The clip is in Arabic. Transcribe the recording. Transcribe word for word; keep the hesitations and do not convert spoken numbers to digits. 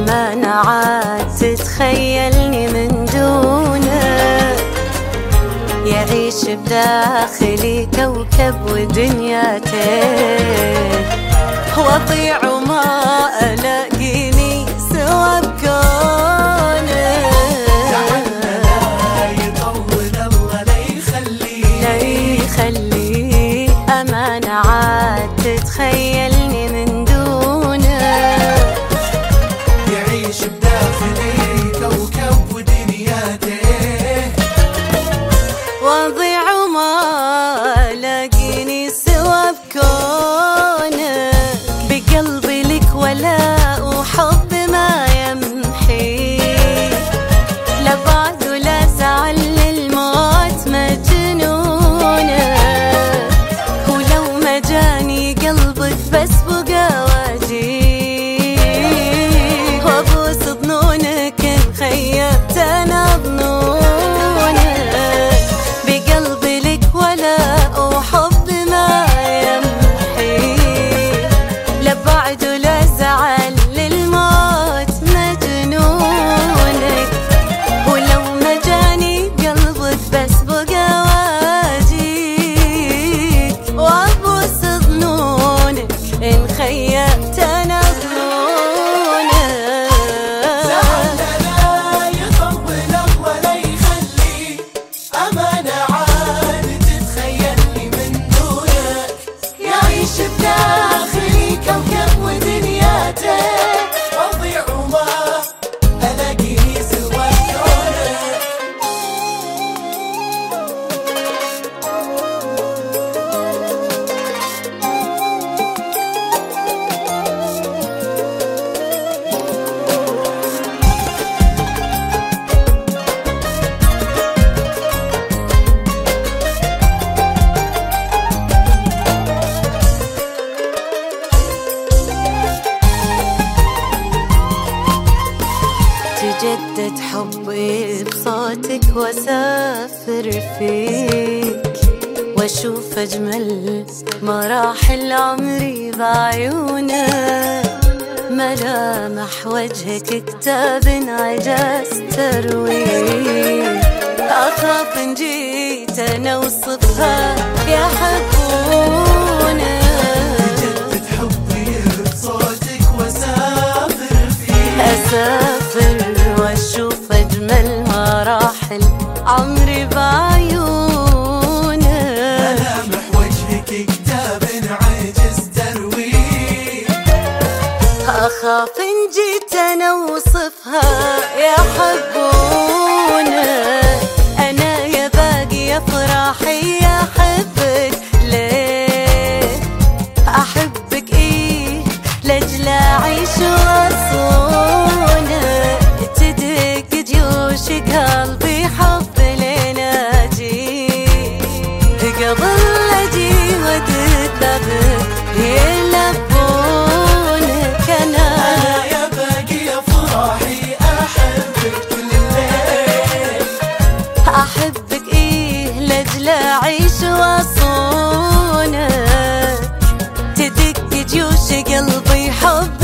أمانة عاد تتخيلني من دونك، يعيش بداخلي كوكب ودنياته، واضيع وما الاقيني سوى بكونك. لا يطول الله لا يخليه لا يخليه أمانة عاد تتخيلني من دونك، يعيش بداخلي كوكب ودنياته، واضيع وما الاقيني سوى بكونك. بقلبي لك ولاء وحب ما يمحي، لا بعد ولا زعل للموت مجنونك، ولو ما جاني قلبك بس بقى واجيك، وابوس ظنونك ان خيبت انا ظنونك. بقلبي لك ولاء وحب ما يمحي، لا بعد ولا زعل للموت مجنونك، ولو ما جاني قلبك بس بقى واجيك، وابوس ظنونك ان خيبت انا ظنونك. زعلنا لا يطول الله لا يخليه، أمانة عاد تتخيلني من دونك، يعيش بداخلي كوكب ودنياته، أضيع وما ألاقيه سوى كونك. تجدد حبي بصوتك واسافر فيك، واشوف اجمل مراحل عمري بعيونك، ملامح وجهك كتاب عجاز ترويه، اخاف ان جيت انا اوصفها يحبونك. جدد حبي بصوتك واسافر فيه، أسافر وأشوف أجمل مراحل عمري بعيونك، ملامح وجهك كتاب عاجز ترويه، أخاف إن جيت أنا أوصفها يحبونك. أنا يا باقي يا فرحي أحبك ليه، أحبك إيه لأجل أعيش وأصونك، تدق جيوش قلبي حب لناجيك، قبل أجي وتتلبك يلبونك. أنا أنا يا باقي يا فرحي أحبك كل الليل، أحبك إيه لأجل أعيش وأصونك، تدق جيوش قلبي حب